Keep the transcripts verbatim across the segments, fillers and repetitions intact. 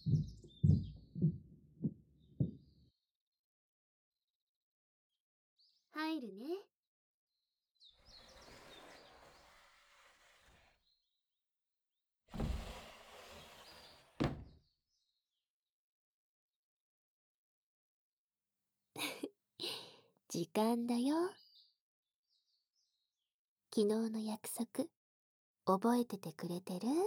入るね。時間だよ。昨日の約束、覚えててくれてる？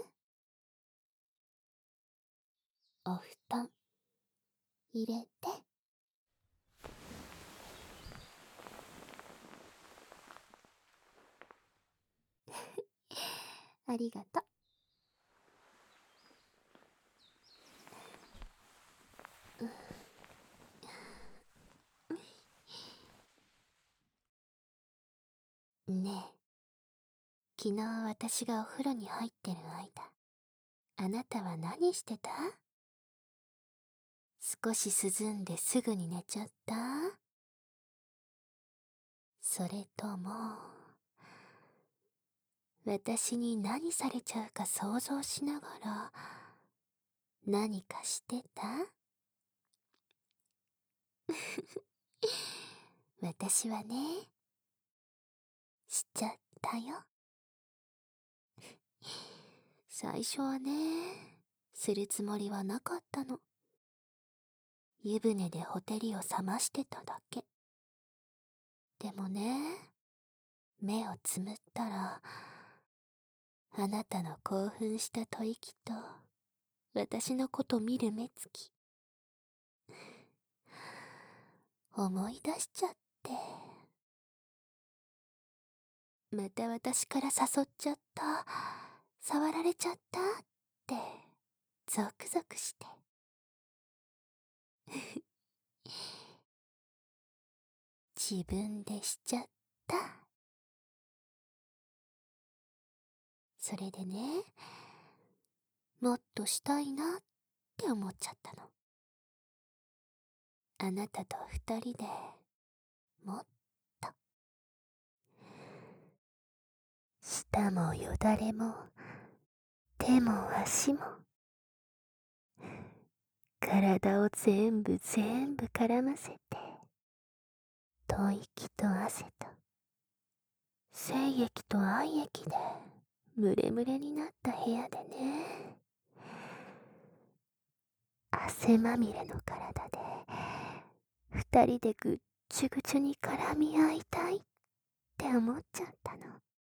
お布団、入れて。ありがとう。ねえ、昨日私がお風呂に入ってる間、あなたは何してた？少し涼んですぐに寝ちゃった？それとも、私に何されちゃうか想像しながら、何かしてた？私はね、しちゃったよ。最初はね、するつもりはなかったの。湯船でほてりを覚ましてただけ。でもね、目をつむったら、あなたの興奮した吐息と、私のこと見る目つき、思い出しちゃって。また私から誘っちゃった、触られちゃったって、ゾクゾクして。自分でしちゃった。それでね、もっとしたいなって思っちゃったの。あなたと二人で、もっと。舌もよだれも、手も足も、体を全部全部絡ませて、吐息と汗と、精液と愛液で、ムレムレになった部屋でね、汗まみれの体で、二人でぐっちゅぐちゅに絡み合いたいって思っちゃったの。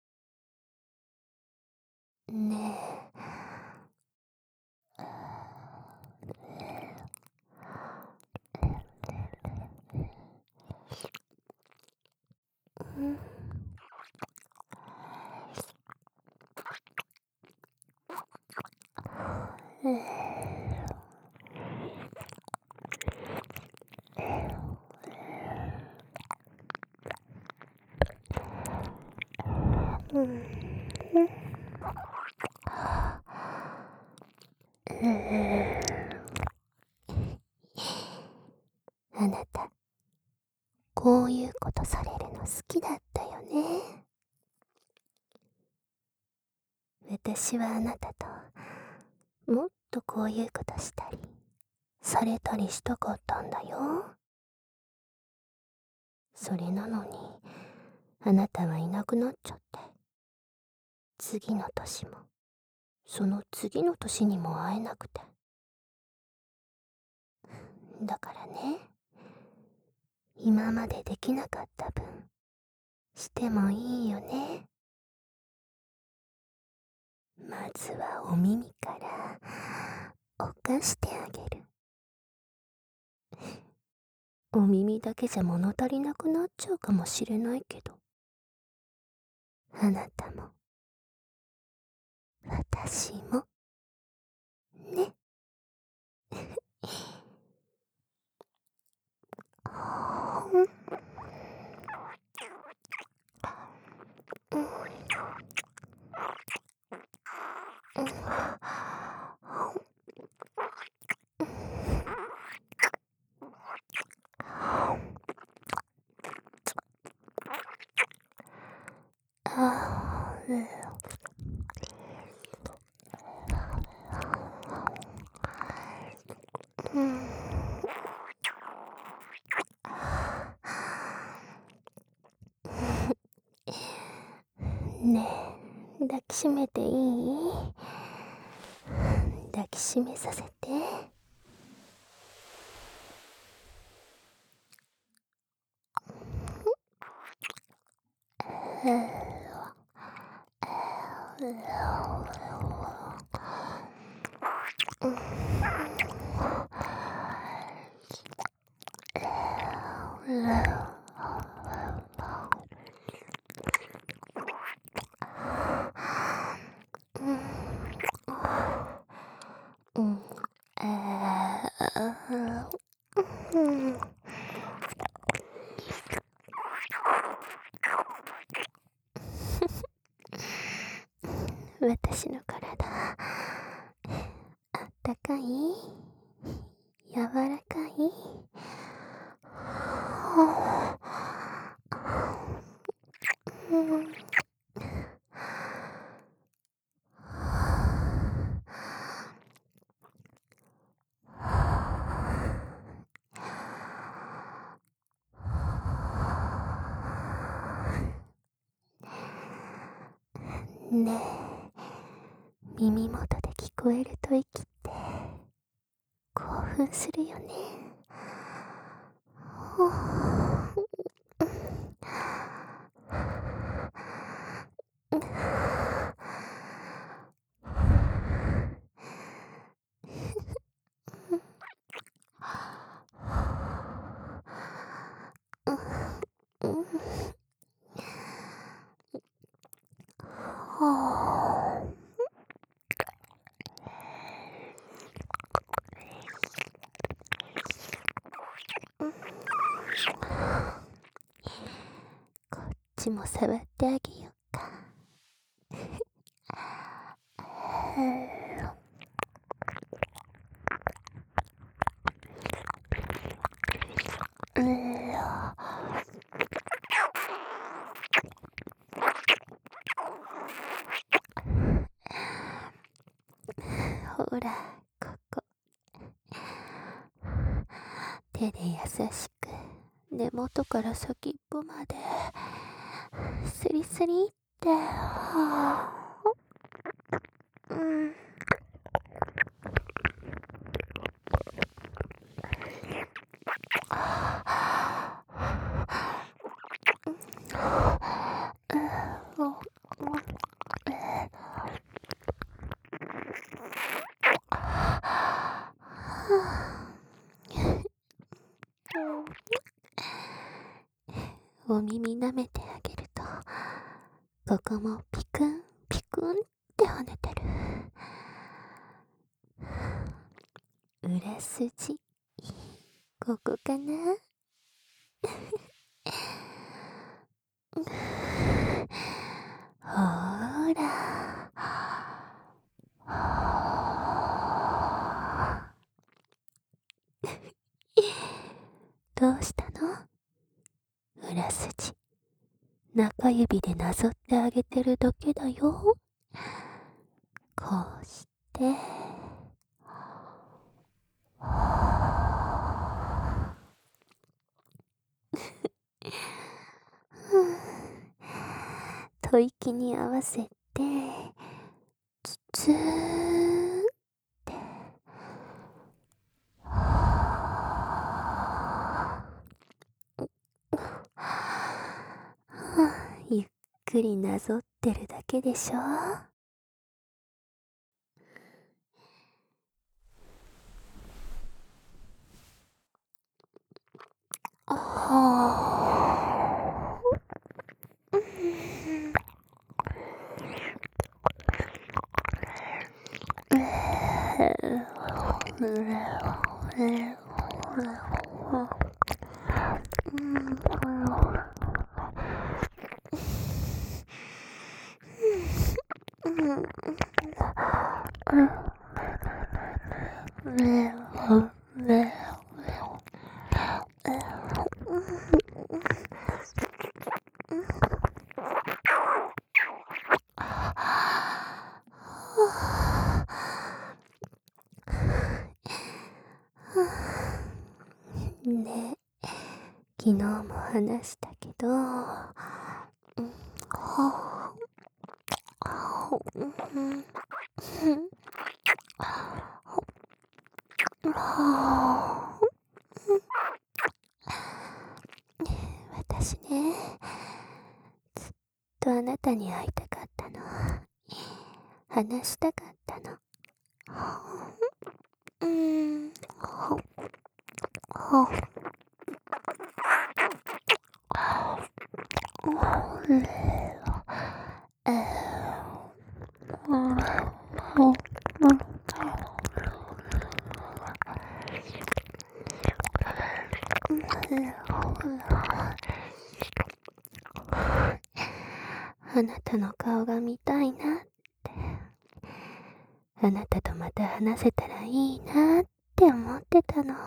ねえ、うん、うん、うん、あなた、こういうことされるの好きだったよね。私はあなたと、もっとこういうことしたり、されたりしたかったんだよ。それなのに、あなたはいなくなっちゃって。次の年も、その次の年にも会えなくて。だからね、今までできなかった分、してもいいよね。まずはお耳から犯してあげる。お耳だけじゃ物足りなくなっちゃうかもしれないけど、あなたも私もね。あー、うん、 ねえ、抱きしめていい？抱きしめさせて。うん、あーうん、私の体、あったかい？柔らかい？うん、ねえ、耳元で聞こえる吐息って興奮するよね。こっちも触ってあげようか。ほら、ここ。手で優しく根元から先っぽまでスリスリって、はあ、うん。お耳舐めてあげると、ここもピクンピクンって跳ねてる。裏筋、ここかな？ほーら。どうしたの？裏筋。中指でなぞってあげてるだけだよ。こうして。吐息に合わせて、つつーって。ゆっくりなぞってるだけでしょ。ね、昨日も話したけど、うん、はとあなたに会いたかったの。話したかったの。うーん。ほ、ほ、あなたの顔が見たいなって。あなたとまた話せたらいいなって思ってたの。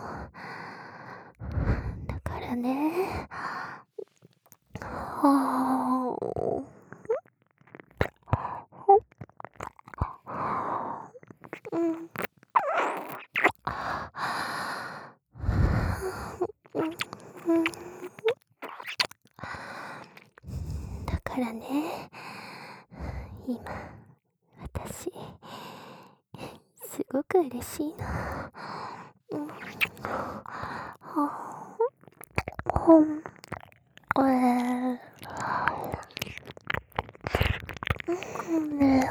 だからね。はぁ。うん。だからね、今、私、すごく嬉しいの。うん。はほん、えー、うんね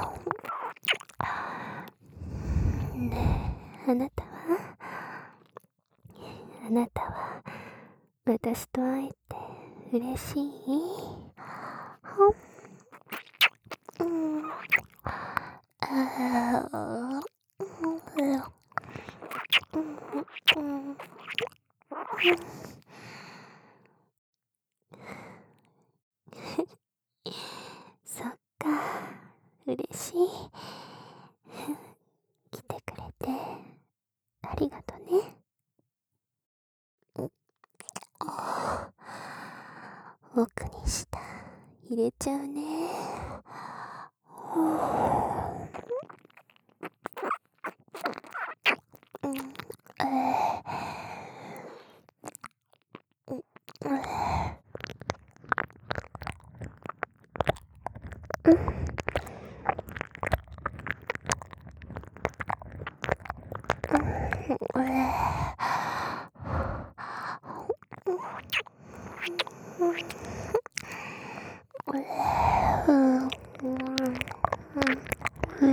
え、ねえ、あなたはあなたは、私と会えて嬉しい？ほん、うん、あー、うん、うん、うん、そっか、嬉しい。来てくれて、ありがとね。あー、奥に舌入れちゃうね。うん、えー、うん、うん、うん、えー、うん、うん、うん、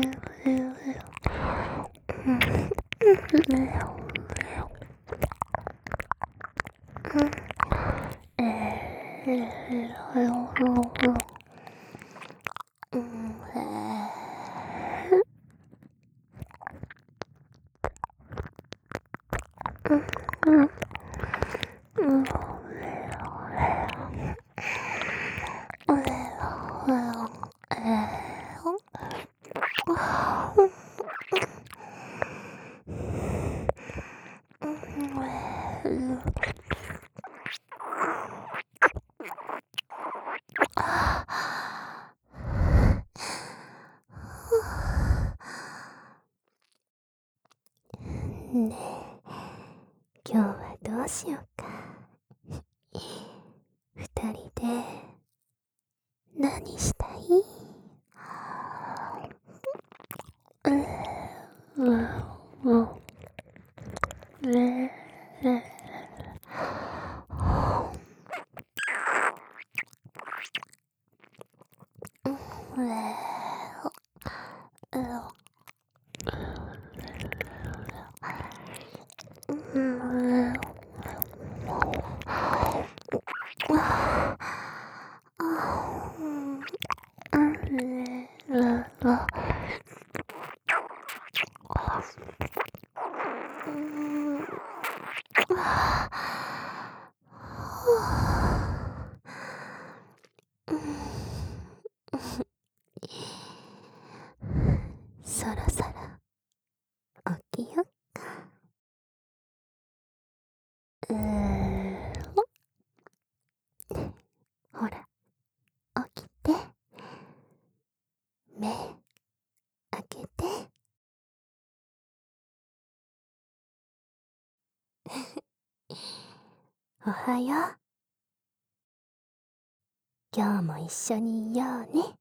ねえ、今日はどうしようか。二人で何したい？うん、うん、うん、うん、うん、そろそろ起きよっか。うーん、ほら、起きて、目開けて。おはよう。今日も一緒にいようね。